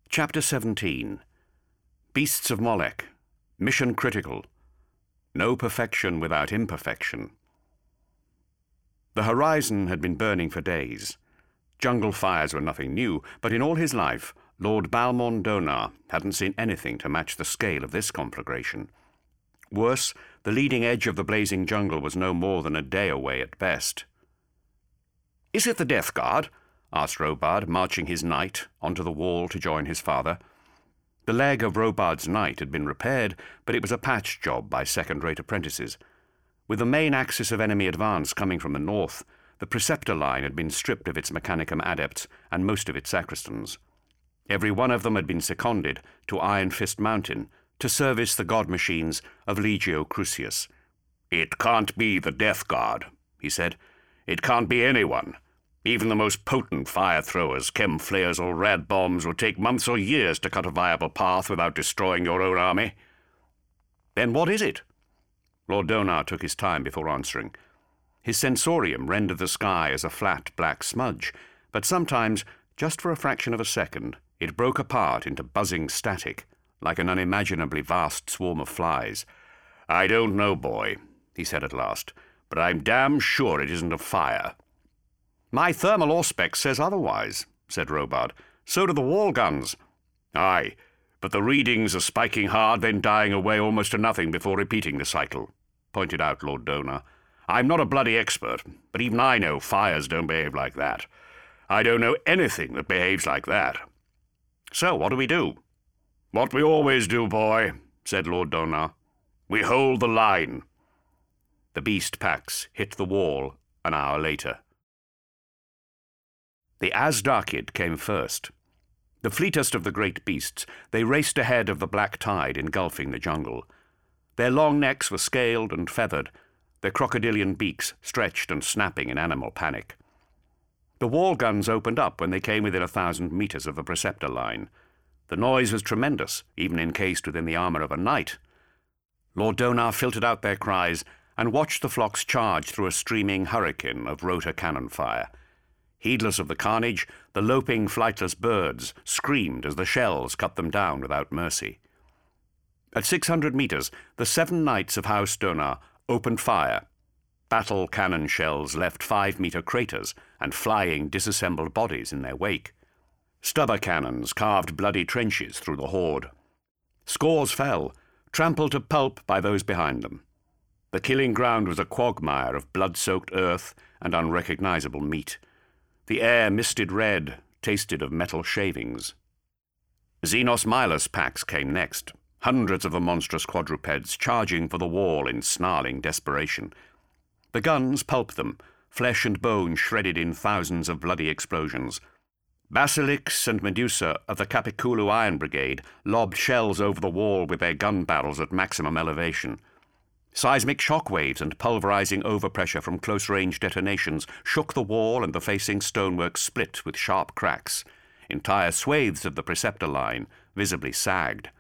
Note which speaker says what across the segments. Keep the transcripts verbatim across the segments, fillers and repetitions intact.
Speaker 1: Chapter seventeen. Beasts of Molech. Mission critical. No perfection without imperfection. The horizon had been burning for days. Jungle fires were nothing new, but in all his life, Lord Balmon Donar hadn't seen anything to match the scale of this conflagration. Worse, the leading edge of the blazing jungle was no more than a day away at best. "Is it the Death Guard?" asked Robard, marching his knight onto the wall to join his father. The leg of Robard's knight had been repaired, but it was a patch job by second-rate apprentices. With the main axis of enemy advance coming from the north, the Preceptor line had been stripped of its Mechanicum adepts and most of its sacristans. Every one of them had been seconded to Iron Fist Mountain to service the god machines of Legio Crucius. "It can't be the Death Guard," he said. "It can't be anyone. Even the most potent fire-throwers, chem-flayers or rad bombs would take months or years to cut a viable path without destroying your own army." "Then what is it?" Lord Donar took his time before answering. His sensorium rendered the sky as a flat black smudge, but sometimes, just for a fraction of a second, it broke apart into buzzing static, like an unimaginably vast swarm of flies. "I don't know, boy," he said at last, "but I'm damn sure it isn't a fire." "My thermal auspex says otherwise," said Robard. "So do the wall guns." "Aye, but the readings are spiking hard, then dying away almost to nothing before repeating the cycle," pointed out Lord Donar. "I'm not a bloody expert, but even I know fires don't behave like that. I don't know anything that behaves like that." "So what do we do?" "What we always do, boy," said Lord Donar. "We hold the line." The beast packs hit the wall an hour later. The Azdarkid came first. The fleetest of the great beasts, they raced ahead of the black tide engulfing the jungle. Their long necks were scaled and feathered, their crocodilian beaks stretched and snapping in animal panic. The wall guns opened up when they came within a thousand metres of the Preceptor line. The noise was tremendous, even encased within the armour of a knight. Lord Donar filtered out their cries and watched the flocks charge through a streaming hurricane of rotor cannon fire. Heedless of the carnage, the loping, flightless birds screamed as the shells cut them down without mercy. At six hundred metres, the seven knights of House Donar opened fire. Battle cannon shells left five-metre craters and flying, disassembled bodies in their wake. Stubber cannons carved bloody trenches through the horde. Scores fell, trampled to pulp by those behind them. The killing ground was a quagmire of blood-soaked earth and unrecognisable meat. The air misted red, tasted of metal shavings. Xenos Milas packs came next, hundreds of the monstrous quadrupeds charging for the wall in snarling desperation. The guns pulped them, flesh and bone shredded in thousands of bloody explosions. Basilics and Medusa of the Capiculu Iron Brigade lobbed shells over the wall with their gun barrels at maximum elevation. Seismic shockwaves and pulverizing overpressure from close-range detonations shook the wall, and the facing stonework split with sharp cracks. Entire swathes of the Preceptor line visibly sagged.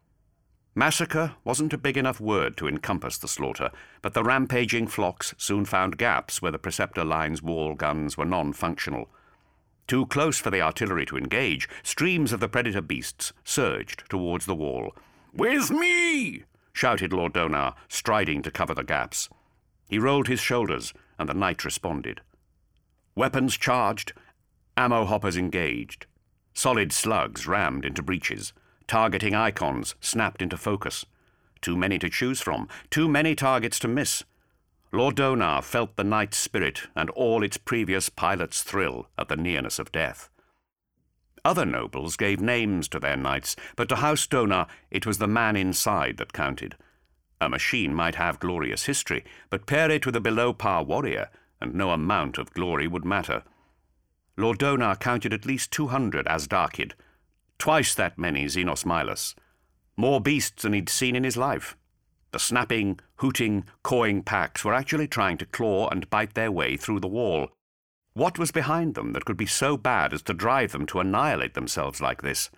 Speaker 1: Massacre wasn't a big enough word to encompass the slaughter, but the rampaging flocks soon found gaps where the Preceptor line's wall guns were non-functional. Too close for the artillery to engage, streams of the predator beasts surged towards the wall. "With me!" shouted Lord Donar, striding to cover the gaps. He rolled his shoulders, and the knight responded. Weapons charged, ammo hoppers engaged. Solid slugs rammed into breaches. Targeting icons snapped into focus. Too many to choose from, too many targets to miss. Lord Donar felt the knight's spirit and all its previous pilot's thrill at the nearness of death. Other nobles gave names to their knights, but to House Donar it was the man inside that counted. A machine might have glorious history, but pair it with a below-par warrior, and no amount of glory would matter. Lord Donar counted at least two hundred Azdarkid, twice that many Xenos Milas, more beasts than he'd seen in his life. The snapping, hooting, cawing packs were actually trying to claw and bite their way through the wall. What was behind them that could be so bad as to drive them to annihilate themselves like this?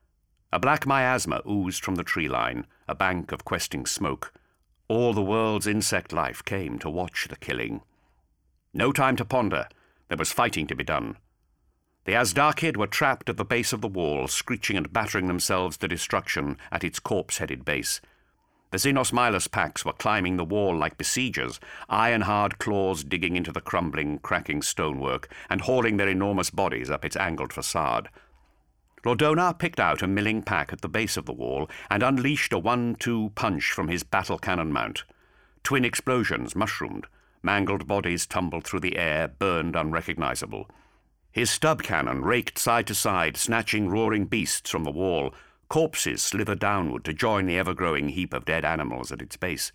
Speaker 1: A black miasma oozed from the tree line, a bank of questing smoke. All the world's insect life came to watch the killing. No time to ponder. There was fighting to be done. The Azdarchid were trapped at the base of the wall, screeching and battering themselves to destruction at its corpse-headed base. The Xenos packs were climbing the wall like besiegers, iron-hard claws digging into the crumbling, cracking stonework and hauling their enormous bodies up its angled facade. Lordonar picked out a milling pack at the base of the wall and unleashed a one two punch from his battle cannon mount. Twin explosions mushroomed. Mangled bodies tumbled through the air, burned unrecognizable. His stub cannon raked side to side, snatching roaring beasts from the wall. Corpses slithered downward to join the ever-growing heap of dead animals at its base.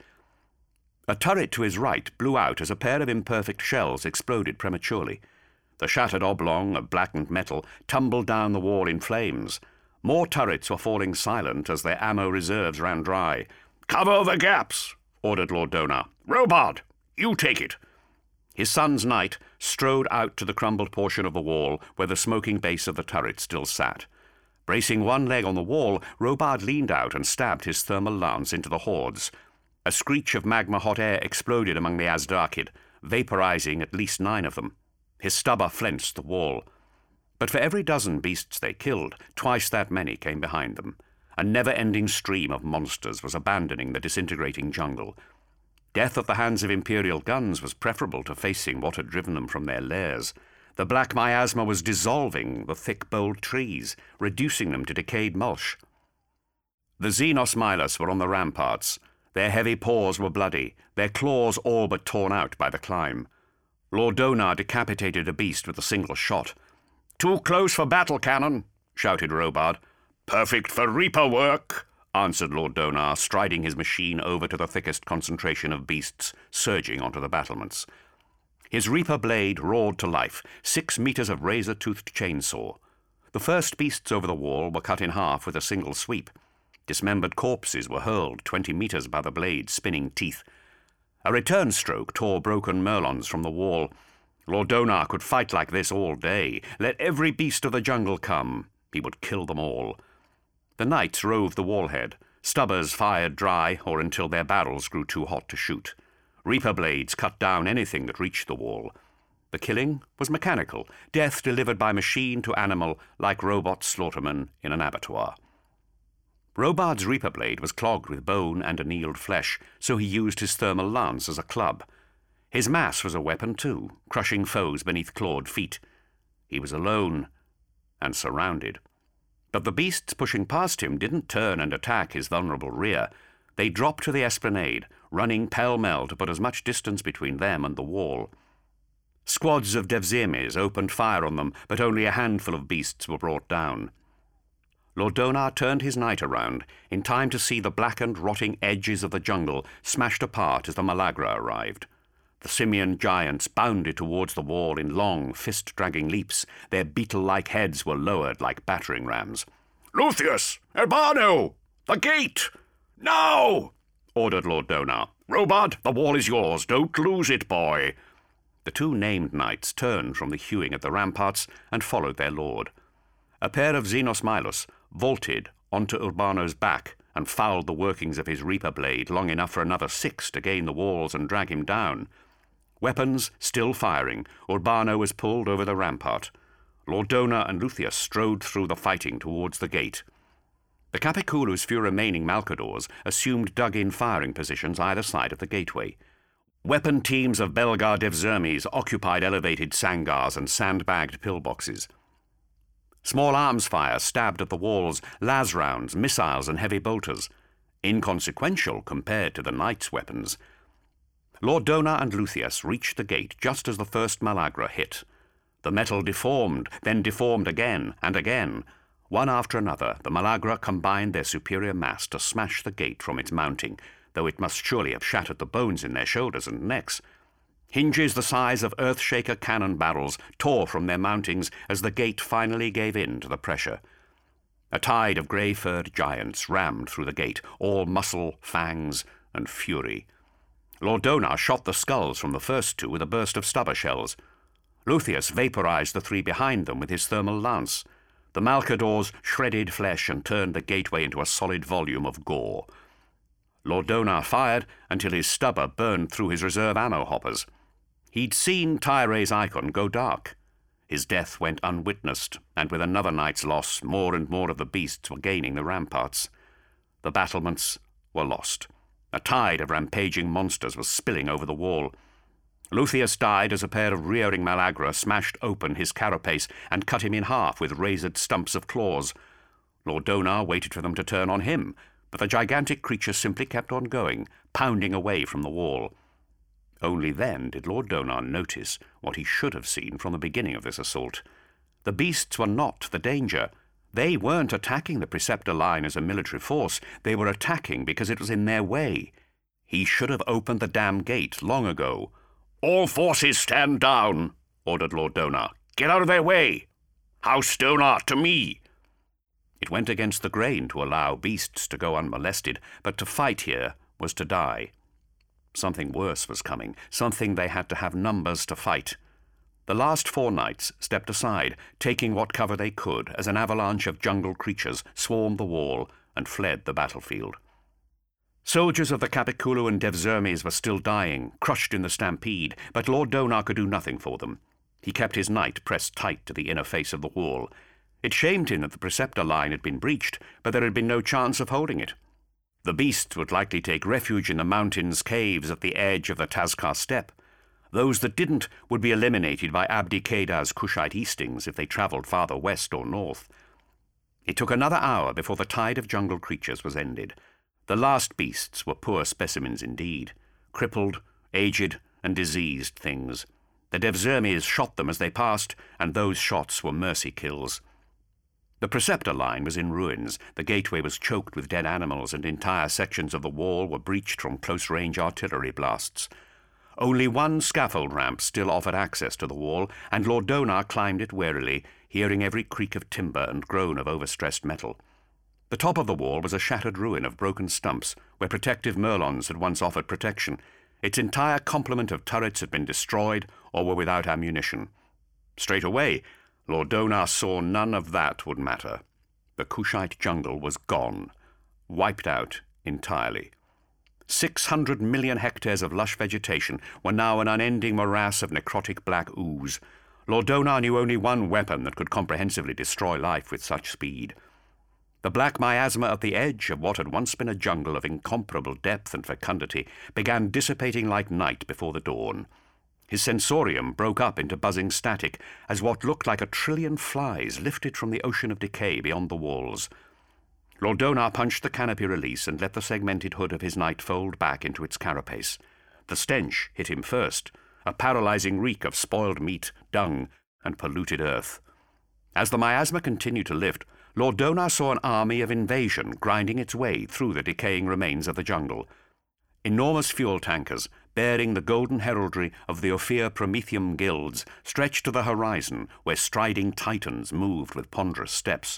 Speaker 1: A turret to his right blew out as a pair of imperfect shells exploded prematurely. The shattered oblong of blackened metal tumbled down the wall in flames. More turrets were falling silent as their ammo reserves ran dry. "Cover the gaps," ordered Lordonar. "Robard, you take it." His son's knight strode out to the crumbled portion of the wall where the smoking base of the turret still sat. Bracing one leg on the wall, Robard leaned out and stabbed his thermal lance into the hordes. A screech of magma-hot air exploded among the Azdarchid, vaporizing at least nine of them. His stubber flenched the wall. But for every dozen beasts they killed, twice that many came behind them. A never-ending stream of monsters was abandoning the disintegrating jungle. Death at the hands of Imperial guns was preferable to facing what had driven them from their lairs. The black miasma was dissolving the thick, bold trees, reducing them to decayed mulch. The Xenos were on the ramparts. Their heavy paws were bloody, their claws all but torn out by the climb. Lordonar decapitated a beast with a single shot. "Too close for battle cannon," shouted Robard. "Perfect for Reaper work," answered Lordonar, striding his machine over to the thickest concentration of beasts surging onto the battlements. His Reaper blade roared to life, six meters of razor-toothed chainsaw. The first beasts over the wall were cut in half with a single sweep. Dismembered corpses were hurled twenty meters by the blade's spinning teeth. A return stroke tore broken merlons from the wall. Lordonar could fight like this all day. Let every beast of the jungle come. He would kill them all. The knights roved the wallhead. Stubbers fired dry or until their barrels grew too hot to shoot. Reaper blades cut down anything that reached the wall. The killing was mechanical, death delivered by machine to animal like robot slaughtermen in an abattoir. Robard's Reaper blade was clogged with bone and annealed flesh, so he used his thermal lance as a club. His mass was a weapon too, crushing foes beneath clawed feet. He was alone and surrounded. But the beasts pushing past him didn't turn and attack his vulnerable rear. They dropped to the esplanade, running pell-mell to put as much distance between them and the wall. Squads of Devzirmes opened fire on them, but only a handful of beasts were brought down. Lordonar turned his knight around, in time to see the blackened, rotting edges of the jungle smashed apart as the Malagra arrived. The simian giants bounded towards the wall in long, fist-dragging leaps. Their beetle-like heads were lowered like battering rams. "Luthien! Urbano! The gate! Now!" ordered Lordonar. "Robard, the wall is yours. Don't lose it, boy." The two named knights turned from the hewing at the ramparts and followed their lord. A pair of Xenos vaulted onto Urbano's back and fouled the workings of his Reaper blade long enough for another six to gain the walls and drag him down. Weapons still firing, Urbano was pulled over the rampart. Lordonar and Luthien strode through the fighting towards the gate. The Capiculu's few remaining Malcadors assumed dug-in firing positions either side of the gateway. Weapon teams of Belgar Devzirmes occupied elevated sangars and sandbagged pillboxes. Small arms fire stabbed at the walls, las rounds, missiles and heavy bolters, inconsequential compared to the knights' weapons. Lordonar and Luthien reached the gate just as the first Malagra hit. The metal deformed, then deformed again and again. One after another, the Malagra combined their superior mass to smash the gate from its mounting, though it must surely have shattered the bones in their shoulders and necks. Hinges the size of Earthshaker cannon barrels tore from their mountings as the gate finally gave in to the pressure. A tide of grey-furred giants rammed through the gate, all muscle, fangs, and fury. Lordonar shot the skulls from the first two with a burst of stubber shells. Luthien vaporized the three behind them with his thermal lance. The Malcadors shredded flesh and turned the gateway into a solid volume of gore. Lordonar fired until his stubber burned through his reserve ammo hoppers. He'd seen Tyre's icon go dark. His death went unwitnessed, and with another night's loss, more and more of the beasts were gaining the ramparts. The battlements were lost. A tide of rampaging monsters was spilling over the wall. Luthien died as a pair of rearing Malagra smashed open his carapace and cut him in half with razored stumps of claws. Lord Donar waited for them to turn on him, but the gigantic creature simply kept on going, pounding away from the wall. Only then did Lord Donar notice what he should have seen from the beginning of this assault. The beasts were not the danger. They weren't attacking the Preceptor line as a military force. They were attacking because it was in their way. He should have opened the damn gate long ago. "All forces stand down," ordered Lord Donar. "Get out of their way! House Donar, to me!" It went against the grain to allow beasts to go unmolested, but to fight here was to die. Something worse was coming, something they had to have numbers to fight. The last four knights stepped aside, taking what cover they could, as an avalanche of jungle creatures swarmed the wall and fled the battlefield. Soldiers of the Capiculu and Devzermes were still dying, crushed in the stampede, but Lord Donar could do nothing for them. He kept his knight pressed tight to the inner face of the wall. It shamed him that the Preceptor line had been breached, but there had been no chance of holding it. The beasts would likely take refuge in the mountains' caves at the edge of the Tazkar steppe. Those that didn't would be eliminated by Abdi Keda's Kushite Eastings if they travelled farther west or north. It took another hour before the tide of jungle creatures was ended. The last beasts were poor specimens indeed, crippled, aged, and diseased things. The Devzermes shot them as they passed, and those shots were mercy kills. The Preceptor line was in ruins. The gateway was choked with dead animals, and entire sections of the wall were breached from close-range artillery blasts. Only one scaffold ramp still offered access to the wall, and Lord Donar climbed it warily, hearing every creak of timber and groan of overstressed metal. The top of the wall was a shattered ruin of broken stumps, where protective merlons had once offered protection. Its entire complement of turrets had been destroyed or were without ammunition. Straight away, Lord Donar saw none of that would matter. The Kushite jungle was gone, wiped out entirely. Six hundred million hectares of lush vegetation were now an unending morass of necrotic black ooze. Lord Donar knew only one weapon that could comprehensively destroy life with such speed. The black miasma at the edge of what had once been a jungle of incomparable depth and fecundity began dissipating like night before the dawn. His sensorium broke up into buzzing static as what looked like a trillion flies lifted from the ocean of decay beyond the walls. Lord Donar punched the canopy release and let the segmented hood of his knight fold back into its carapace. The stench hit him first, a paralyzing reek of spoiled meat, dung, and polluted earth. As the miasma continued to lift, Lord Donar saw an army of invasion grinding its way through the decaying remains of the jungle. Enormous fuel tankers, bearing the golden heraldry of the Ophir Prometheum guilds, stretched to the horizon where striding titans moved with ponderous steps.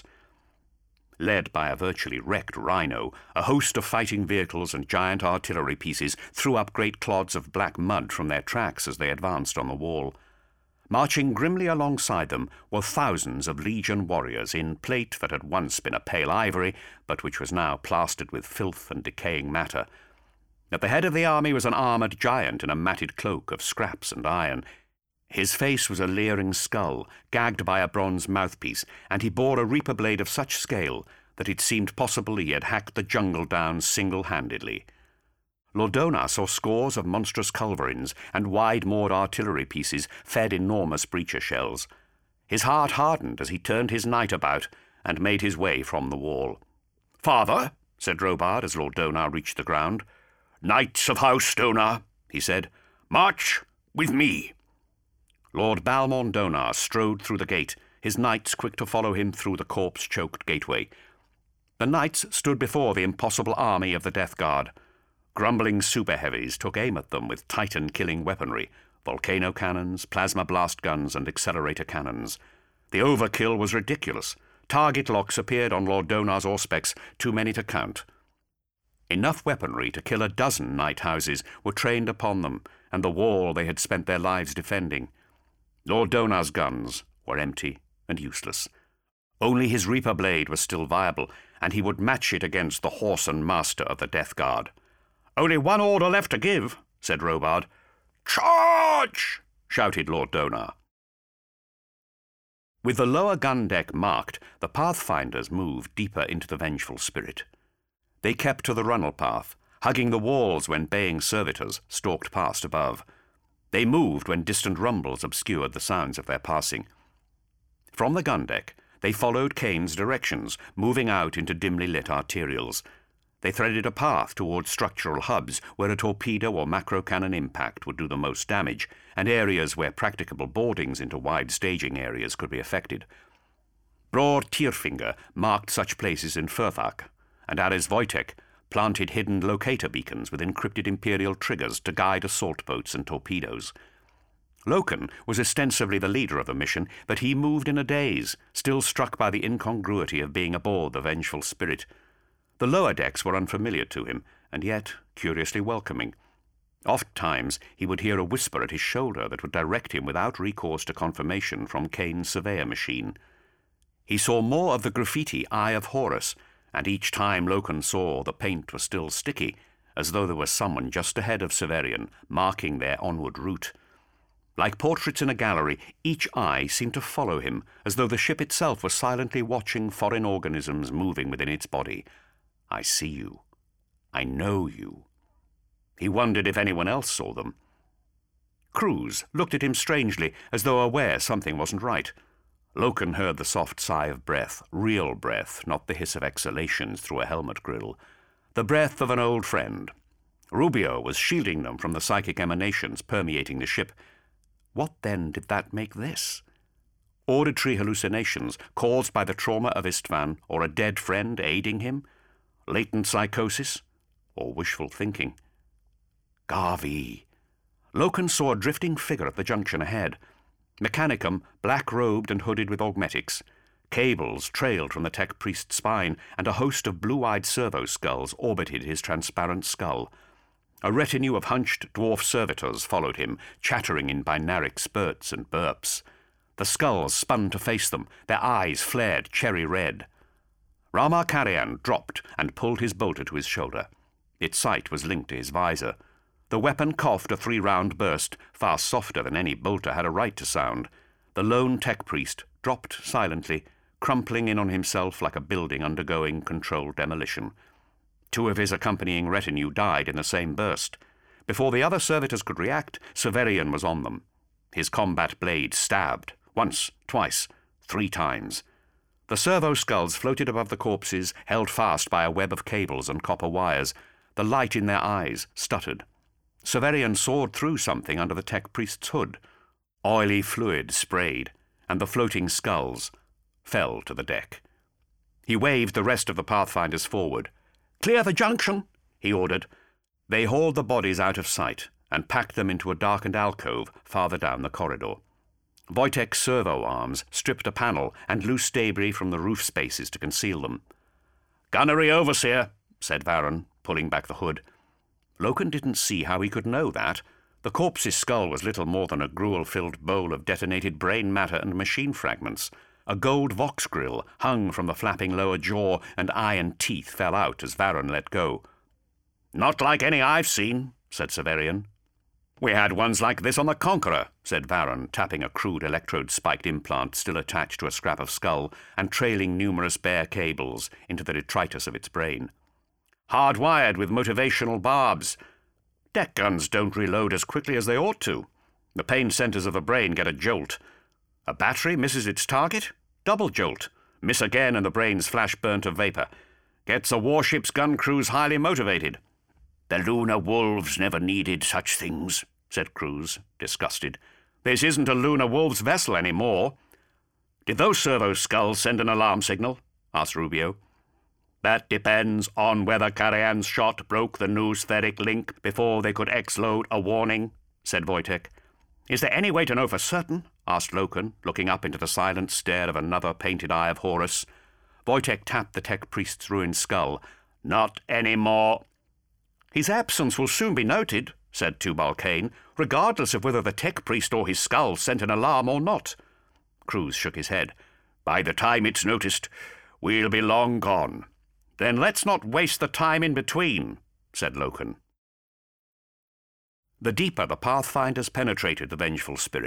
Speaker 1: Led by a virtually wrecked rhino, a host of fighting vehicles and giant artillery pieces threw up great clods of black mud from their tracks as they advanced on the wall. Marching grimly alongside them were thousands of legion warriors in plate that had once been a pale ivory, but which was now plastered with filth and decaying matter. At the head of the army was an armoured giant in a matted cloak of scraps and iron. His face was a leering skull, gagged by a bronze mouthpiece, and he bore a reaper blade of such scale that it seemed possible he had hacked the jungle down single-handedly. Lord Donar saw scores of monstrous culverins and wide-moored artillery pieces fed enormous breacher shells. His heart hardened as he turned his knight about and made his way from the wall. "Father," said Robard as Lord Donar reached the ground. "Knights of House Donar," he said, "march with me." Lord Balmon Donar strode through the gate, his knights quick to follow him through the corpse-choked gateway. The knights stood before the impossible army of the Death Guard. Grumbling super-heavies took aim at them with Titan-killing weaponry, volcano cannons, plasma blast guns, and accelerator cannons. The overkill was ridiculous. Target locks appeared on Lord Donar's auspex, too many to count. Enough weaponry to kill a dozen knight houses were trained upon them, and the wall they had spent their lives defending. Lord Donar's guns were empty and useless. Only his reaper blade was still viable, and he would match it against the Whoreson master of the Death Guard. "Only one order left to give," said Robard. "Charge!" shouted Lord Donar. With the lower gun deck marked, the pathfinders moved deeper into the vengeful spirit. They kept to the runnel path, hugging the walls when baying servitors stalked past above. They moved when distant rumbles obscured the sounds of their passing. From the gun deck, they followed Kane's directions, moving out into dimly lit arterials. They threaded a path toward structural hubs where a torpedo or macro-cannon impact would do the most damage, and areas where practicable boardings into wide staging areas could be effected. Broad Tierfinger marked such places in Furthak, and Ares Wojtek planted hidden locator beacons with encrypted Imperial triggers to guide assault boats and torpedoes. Loken was ostensibly the leader of the mission, but he moved in a daze, still struck by the incongruity of being aboard the vengeful spirit. The lower decks were unfamiliar to him, and yet curiously welcoming. Oft-times he would hear a whisper at his shoulder that would direct him without recourse to confirmation from Kane's surveyor machine. He saw more of the graffiti Eye of Horus, and each time Loken saw the paint was still sticky, as though there was someone just ahead of Severian, marking their onward route. Like portraits in a gallery, each eye seemed to follow him, as though the ship itself was silently watching foreign organisms moving within its body. I see you. I know you. He wondered if anyone else saw them. Cruz looked at him strangely, as though aware something wasn't right. Loken heard the soft sigh of breath, real breath, not the hiss of exhalations through a helmet grill. The breath of an old friend. Rubio was shielding them from the psychic emanations permeating the ship. What then did that make this? Auditory hallucinations caused by the trauma of Istvan, or a dead friend aiding him? Latent psychosis? Or wishful thinking? Garvey. Loken saw a drifting figure at the junction ahead. Mechanicum, black-robed and hooded with augmetics. Cables trailed from the tech priest's spine, and a host of blue-eyed servo-skulls orbited his transparent skull. A retinue of hunched dwarf servitors followed him, chattering in binaric spurts and burps. The skulls spun to face them, their eyes flared cherry red. Ramar Karian dropped and pulled his bolter to his shoulder. Its sight was linked to his visor. The weapon coughed a three-round burst, far softer than any bolter had a right to sound. The lone tech priest dropped silently, crumpling in on himself like a building undergoing controlled demolition. Two of his accompanying retinue died in the same burst. Before the other servitors could react, Severian was on them. His combat blade stabbed, once, twice, three times. The servo-skulls floated above the corpses, held fast by a web of cables and copper wires. The light in their eyes stuttered. Severian sawed through something under the tech priest's hood. Oily fluid sprayed, and the floating skulls fell to the deck. He waved the rest of the Pathfinders forward. "Clear the junction," he ordered. They hauled the bodies out of sight and packed them into a darkened alcove farther down the corridor. Wojtek's servo arms stripped a panel and loose debris from the roof spaces to conceal them. "Gunnery overseer," said Varron, pulling back the hood. Loken didn't see how he could know that. The corpse's skull was little more than a gruel-filled bowl of detonated brain matter and machine fragments. A gold vox grill hung from the flapping lower jaw, and iron teeth fell out as Varron let go. "Not like any I've seen," said Severian. "We had ones like this on the Conqueror," said Varron, tapping a crude electrode-spiked implant still attached to a scrap of skull and trailing numerous bare cables into the detritus of its brain. "Hardwired with motivational barbs. Deck guns don't reload as quickly as they ought to. The pain centers of the brain get a jolt. A battery misses its target? Double jolt. Miss again and the brain's flash-burnt to vapor. Gets a warship's gun crews highly motivated." "The Lunar Wolves never needed such things," said Cruz, disgusted. "This isn't a Lunar Wolves vessel any more." "Did those servo skulls send an alarm signal?" asked Rubio. "That depends on whether Karian's shot broke the noospheric link before they could X-load a warning," said Wojtek. "Is there any way to know for certain?" asked Loken, looking up into the silent stare of another painted Eye of Horus. Wojtek tapped the tech priest's ruined skull. "Not any more." "His absence will soon be noted," said Tubal Cain, "regardless of whether the tech priest or his skull sent an alarm or not." Cruz shook his head. "By the time it's noticed, we'll be long gone." "Then let's not waste the time in between," said Loken. The deeper the Pathfinders penetrated the vengeful spirit,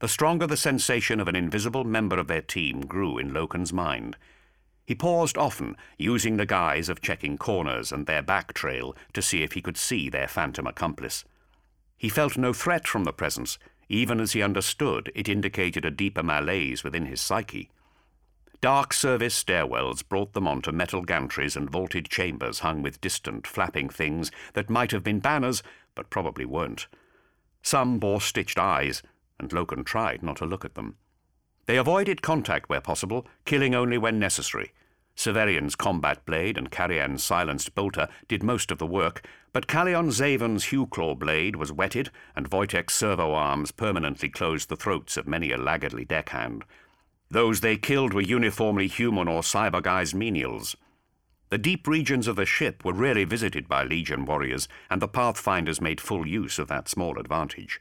Speaker 1: the stronger the sensation of an invisible member of their team grew in Loken's mind. He paused often, using the guise of checking corners and their back trail to see if he could see their phantom accomplice. He felt no threat from the presence, even as he understood it indicated a deeper malaise within his psyche. Dark service stairwells brought them onto metal gantries and vaulted chambers hung with distant, flapping things that might have been banners, but probably weren't. Some bore stitched eyes, and Loken tried not to look at them. They avoided contact where possible, killing only when necessary. Severian's combat blade and Carian's silenced bolter did most of the work, but Calion Zaven's hewclaw blade was whetted, and Wojtek's servo arms permanently closed the throats of many a laggardly deckhand. Those they killed were uniformly human or cyber-guised menials. The deep regions of the ship were rarely visited by Legion warriors, and the Pathfinders made full use of that small advantage.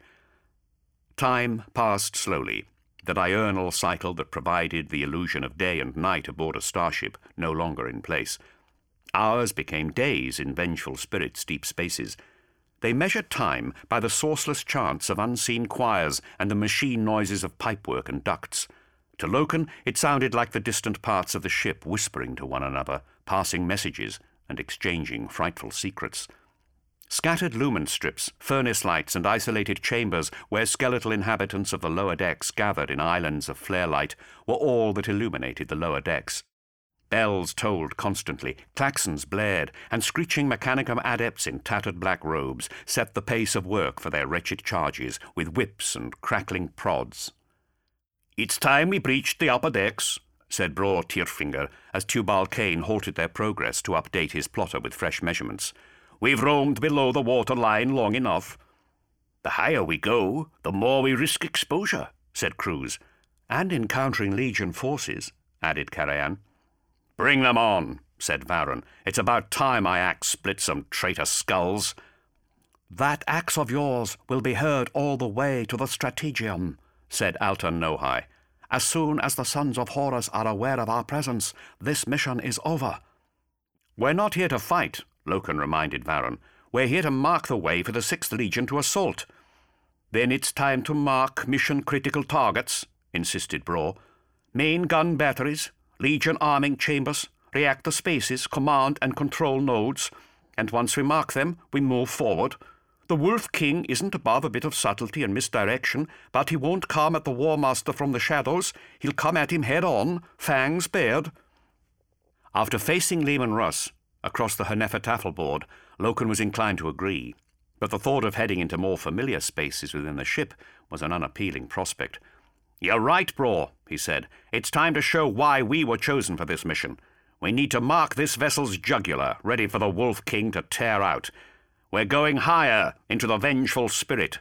Speaker 1: Time passed slowly, the diurnal cycle that provided the illusion of day and night aboard a starship no longer in place. Hours became days in vengeful spirits' deep spaces. They measured time by the sourceless chants of unseen choirs and the machine noises of pipework and ducts. To Loken, it sounded like the distant parts of the ship whispering to one another, passing messages and exchanging frightful secrets. Scattered lumen strips, furnace lights, and isolated chambers where skeletal inhabitants of the lower decks gathered in islands of flare light were all that illuminated the lower decks. Bells tolled constantly, claxons blared, and screeching Mechanicum adepts in tattered black robes set the pace of work for their wretched charges with whips and crackling prods. "It's time we breached the upper decks," said Bror Tyrfinger, as Tubal Cain halted their progress to update his plotter with fresh measurements. "We've roamed below the water line long enough." "The higher we go, the more we risk exposure," said Cruz. "And encountering Legion forces," added Carian. "Bring them on," said Varen. "It's about time my axe split some traitor skulls." "That axe of yours will be heard all the way to the Strategium," said Alton Nohai. "As soon as the Sons of Horus are aware of our presence, this mission is over." "We're not here to fight," Loken reminded Varen. "We're here to mark the way for the Sixth Legion to assault." "Then it's time to mark mission-critical targets," insisted Bror. "Main gun batteries, Legion arming chambers, reactor spaces, command and control nodes. And once we mark them, we move forward. The Wolf King isn't above a bit of subtlety and misdirection, but he won't come at the War Master from the shadows. He'll come at him head-on, fangs bared." After facing Leman Russ across the Hnefatafel board, Loken was inclined to agree, but the thought of heading into more familiar spaces within the ship was an unappealing prospect. "You're right, Bror," he said. "It's time to show why we were chosen for this mission. We need to mark this vessel's jugular, ready for the Wolf King to tear out. We're going higher into the vengeful spirit."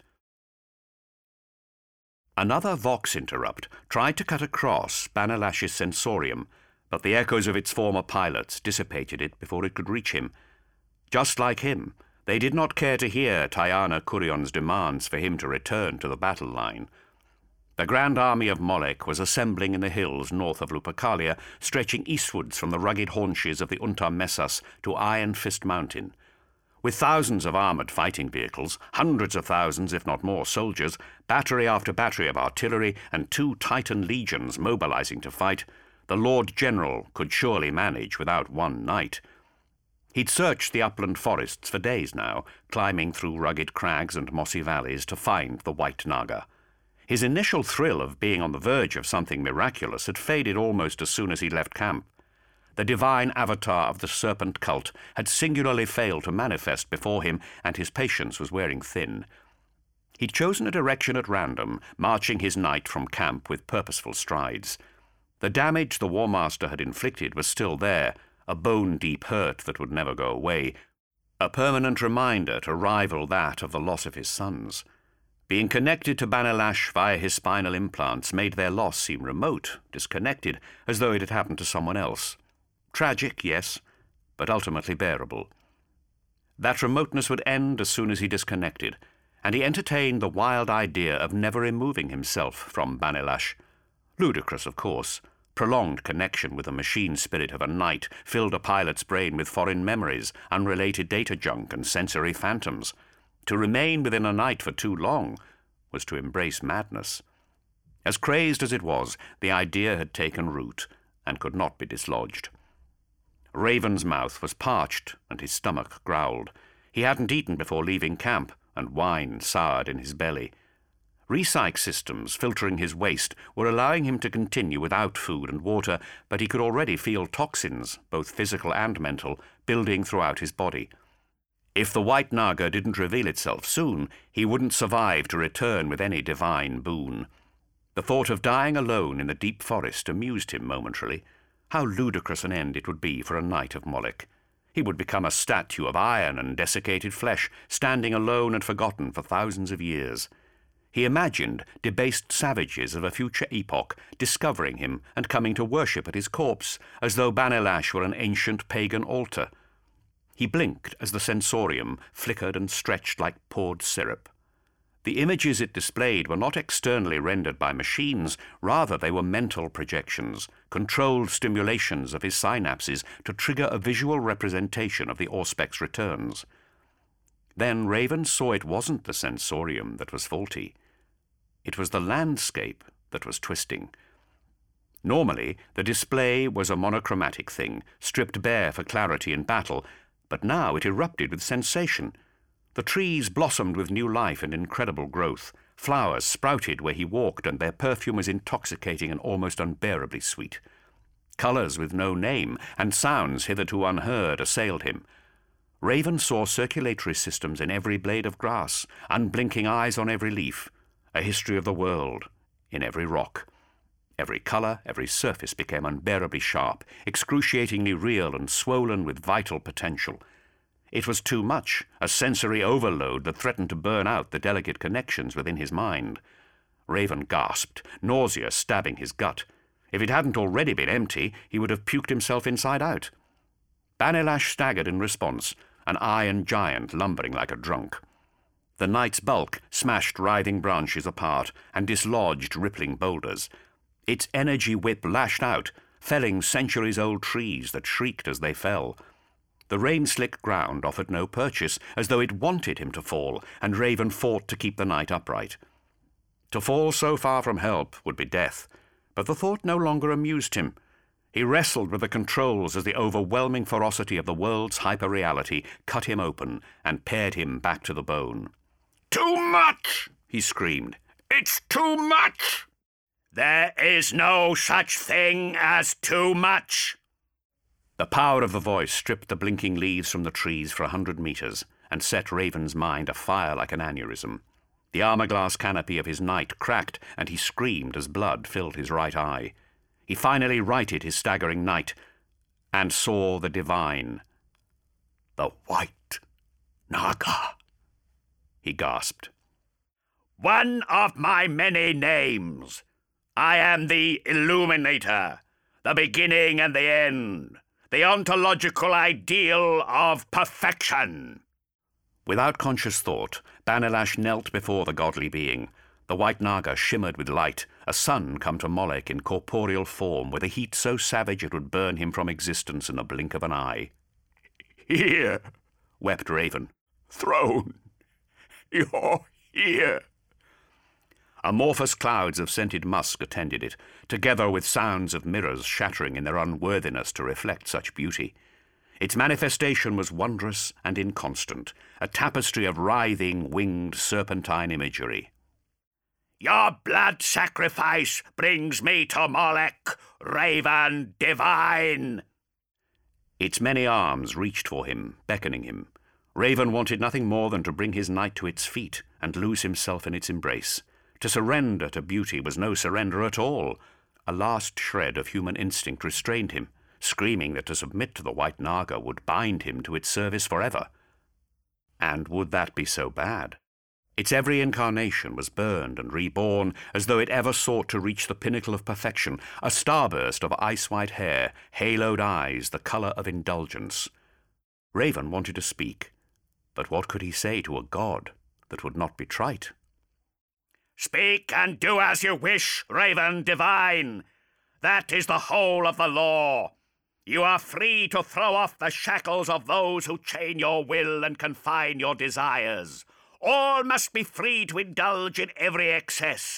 Speaker 1: Another Vox interrupt tried to cut across Banalash's sensorium, but the echoes of its former pilots dissipated it before it could reach him. Just like him, they did not care to hear Tyana Kurion's demands for him to return to the battle line. The grand army of Molech was assembling in the hills north of Lupercalia, stretching eastwards from the rugged haunches of the Untar Messas to Iron Fist Mountain. With thousands of armoured fighting vehicles, hundreds of thousands, if not more, soldiers, battery after battery of artillery, and two Titan legions mobilizing to fight, the Lord General could surely manage without one night. He'd searched the upland forests for days now, climbing through rugged crags and mossy valleys to find the White Naga. His initial thrill of being on the verge of something miraculous had faded almost as soon as he left camp. The divine avatar of the serpent cult had singularly failed to manifest before him, and his patience was wearing thin. He'd chosen a direction at random, marching his knight from camp with purposeful strides. The damage the War Master had inflicted was still there, a bone-deep hurt that would never go away, a permanent reminder to rival that of the loss of his sons. Being connected to Banalash via his spinal implants made their loss seem remote, disconnected, as though it had happened to someone else. Tragic, yes, but ultimately bearable. That remoteness would end as soon as he disconnected, and he entertained the wild idea of never removing himself from Banalash. Ludicrous, of course. Prolonged connection with the machine spirit of a knight filled a pilot's brain with foreign memories, unrelated data junk, and sensory phantoms. To remain within a night for too long was to embrace madness. As crazed as it was, the idea had taken root and could not be dislodged. Raven's mouth was parched and his stomach growled. He hadn't eaten before leaving camp, and wine soured in his belly. Recyc systems filtering his waste were allowing him to continue without food and water, but he could already feel toxins, both physical and mental, building throughout his body. If the White Naga didn't reveal itself soon, he wouldn't survive to return with any divine boon. The thought of dying alone in the deep forest amused him momentarily. How ludicrous an end it would be for a knight of Molech. He would become a statue of iron and desiccated flesh, standing alone and forgotten for thousands of years. He imagined debased savages of a future epoch discovering him and coming to worship at his corpse, as though Banelash were an ancient pagan altar. He blinked as the sensorium flickered and stretched like poured syrup. The images it displayed were not externally rendered by machines, rather they were mental projections, controlled stimulations of his synapses to trigger a visual representation of the Auspex returns. Then Raven saw it wasn't the sensorium that was faulty. It was the landscape that was twisting. Normally, the display was a monochromatic thing, stripped bare for clarity in battle, but now it erupted with sensation. The trees blossomed with new life and incredible growth. Flowers sprouted where he walked, and their perfume was intoxicating and almost unbearably sweet. Colours with no name and sounds hitherto unheard assailed him. Raven saw circulatory systems in every blade of grass, unblinking eyes on every leaf, a history of the world in every rock. Every colour, every surface became unbearably sharp, excruciatingly real and swollen with vital potential. It was too much, a sensory overload that threatened to burn out the delicate connections within his mind. Raven gasped, nausea stabbing his gut. If it hadn't already been empty, he would have puked himself inside out. Banelash staggered in response, an iron giant lumbering like a drunk. The knight's bulk smashed writhing branches apart and dislodged rippling boulders. Its energy whip lashed out, felling centuries-old trees that shrieked as they fell. The rain-slick ground offered no purchase, as though it wanted him to fall, and Raven fought to keep the knight upright. To fall so far from help would be death, but the thought no longer amused him. He wrestled with the controls as the overwhelming ferocity of the world's hyper-reality cut him open and pared him back to the bone. "Too much!" he screamed. "It's too much!" "There is no such thing as too much!" The power of the voice stripped the blinking leaves from the trees for a hundred metres and set Raven's mind afire like an aneurysm. The armour-glass canopy of his knight cracked, and he screamed as blood filled his right eye. He finally righted his staggering knight and saw the divine. "The White Naga," he gasped. "One of my many names. I am the Illuminator, the beginning and the end, the ontological ideal of perfection." Without conscious thought, Banelash knelt before the godly being. The White Naga shimmered with light, a sun come to Molech in corporeal form, with a heat so savage it would burn him from existence in the blink of an eye. "Here," wept Raven. "Throne, you're here." Amorphous clouds of scented musk attended it, together with sounds of mirrors shattering in their unworthiness to reflect such beauty. Its manifestation was wondrous and inconstant, a tapestry of writhing, winged, serpentine imagery. "Your blood sacrifice brings me to Molech, Raven divine!" Its many arms reached for him, beckoning him. Raven wanted nothing more than to bring his knight to its feet and lose himself in its embrace. To surrender to beauty was no surrender at all. A last shred of human instinct restrained him, screaming that to submit to the White Naga would bind him to its service forever. And would that be so bad? Its every incarnation was burned and reborn, as though it ever sought to reach the pinnacle of perfection, a starburst of ice-white hair, haloed eyes, the colour of indulgence. Raven wanted to speak, but what could he say to a god that would not be trite? "Speak and do as you wish, Raven divine. That is the whole of the law. You are free to throw off the shackles of those who chain your will and confine your desires. All must be free to indulge in every excess.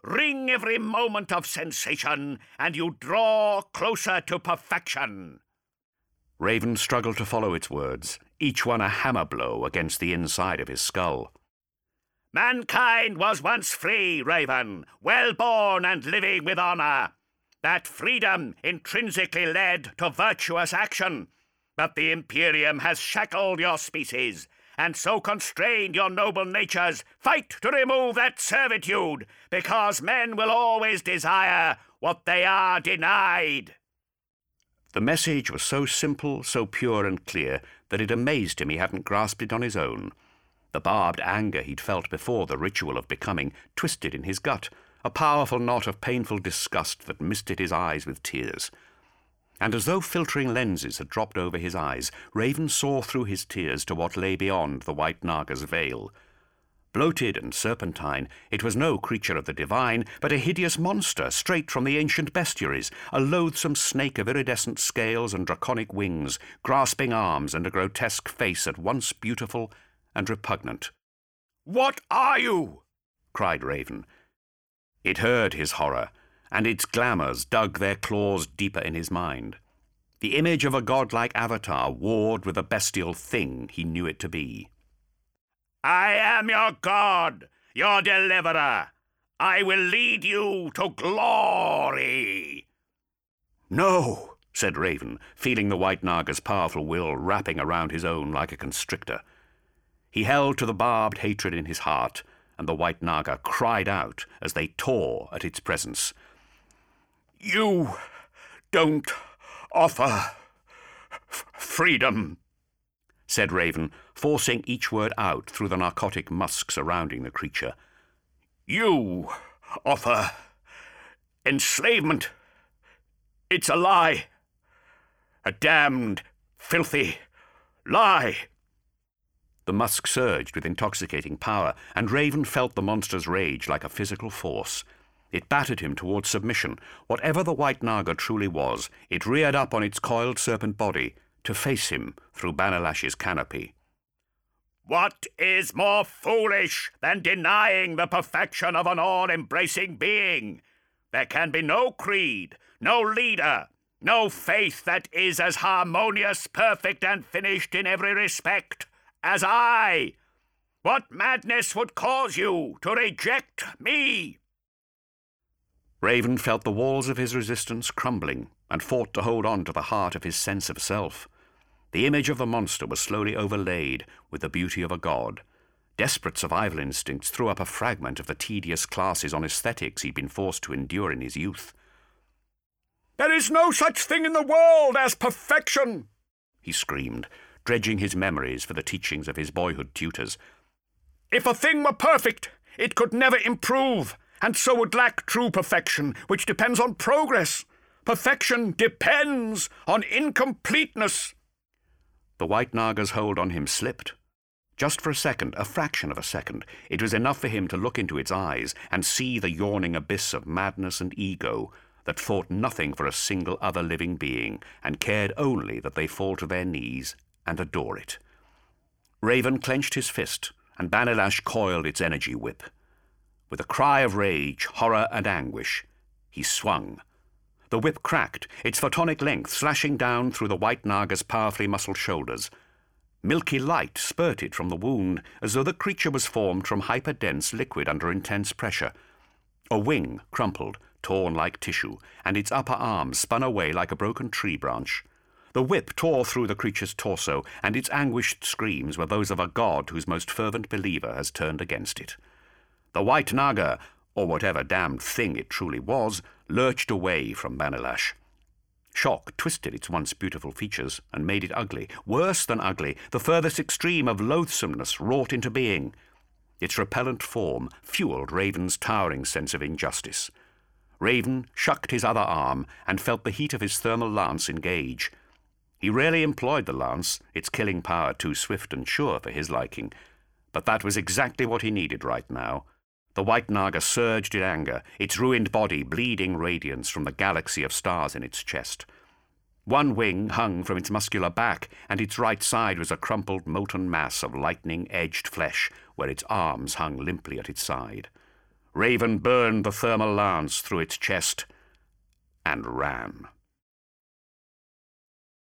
Speaker 1: wring every moment of sensation, and you draw closer to perfection." Raven struggled to follow its words, each one a hammer blow against the inside of his skull. "Mankind was once free, Raven, well-born and living with honour. That freedom intrinsically led to virtuous action. But the Imperium has shackled your species, and so constrained your noble natures. Fight to remove that servitude, because men will always desire what they are denied." The message was so simple, so pure and clear, that it amazed him he hadn't grasped it on his own. The barbed anger he'd felt before the ritual of becoming twisted in his gut, a powerful knot of painful disgust that misted his eyes with tears. And as though filtering lenses had dropped over his eyes, Raven saw through his tears to what lay beyond the White Naga's veil. Bloated and serpentine, it was no creature of the divine, but a hideous monster straight from the ancient bestiaries, a loathsome snake of iridescent scales and draconic wings, grasping arms and a grotesque face at once beautiful and repugnant. "What are you?" cried Raven. It heard his horror, and its glamours dug their claws deeper in his mind. The image of a godlike avatar warred with a bestial thing he knew it to be. "I am your god, your deliverer. I will lead you to glory." "No," said Raven, feeling the White Naga's powerful will wrapping around his own like a constrictor. He held to the barbed hatred in his heart, and the White Naga cried out as they tore at its presence. "You don't offer f- freedom," said Raven, forcing each word out through the narcotic musk surrounding the creature. "You offer enslavement. It's a lie. A damned, filthy lie." The musk surged with intoxicating power, and Raven felt the monster's rage like a physical force. It battered him towards submission. Whatever the White Naga truly was, it reared up on its coiled serpent body to face him through Banalash's canopy. "What is more foolish than denying the perfection of an all-embracing being? There can be no creed, no leader, no faith that is as harmonious, perfect, and finished in every respect as I. What madness would cause you to reject me?" Raven felt the walls of his resistance crumbling and fought to hold on to the heart of his sense of self. The image of the monster was slowly overlaid with the beauty of a god. Desperate survival instincts threw up a fragment of the tedious classes on aesthetics he'd been forced to endure in his youth. "There is no such thing in the world as perfection," he screamed, dredging his memories for the teachings of his boyhood tutors. "If a thing were perfect, it could never improve, and so would lack true perfection, which depends on progress. Perfection depends on incompleteness." The White Naga's hold on him slipped. Just for a second, a fraction of a second, it was enough for him to look into its eyes and see the yawning abyss of madness and ego that thought nothing for a single other living being and cared only that they fall to their knees and adore it. Raven clenched his fist, and Banalash coiled its energy whip. With a cry of rage, horror, and anguish, he swung. The whip cracked, its photonic length slashing down through the White Naga's powerfully muscled shoulders. Milky light spurted from the wound, as though the creature was formed from hyper-dense liquid under intense pressure. A wing crumpled, torn like tissue, and its upper arm spun away like a broken tree branch. The whip tore through the creature's torso, and its anguished screams were those of a god whose most fervent believer has turned against it. The White Naga, or whatever damned thing it truly was, lurched away from Banalash. Shock twisted its once beautiful features and made it ugly. Worse than ugly, the furthest extreme of loathsomeness wrought into being. Its repellent form fueled Raven's towering sense of injustice. Raven shucked his other arm and felt the heat of his thermal lance engage. He rarely employed the lance, its killing power too swift and sure for his liking, but that was exactly what he needed right now. The White Naga surged in anger, its ruined body bleeding radiance from the galaxy of stars in its chest. One wing hung from its muscular back, and its right side was a crumpled, molten mass of lightning-edged flesh, where its arms hung limply at its side. Raven burned the thermal lance through its chest and ran.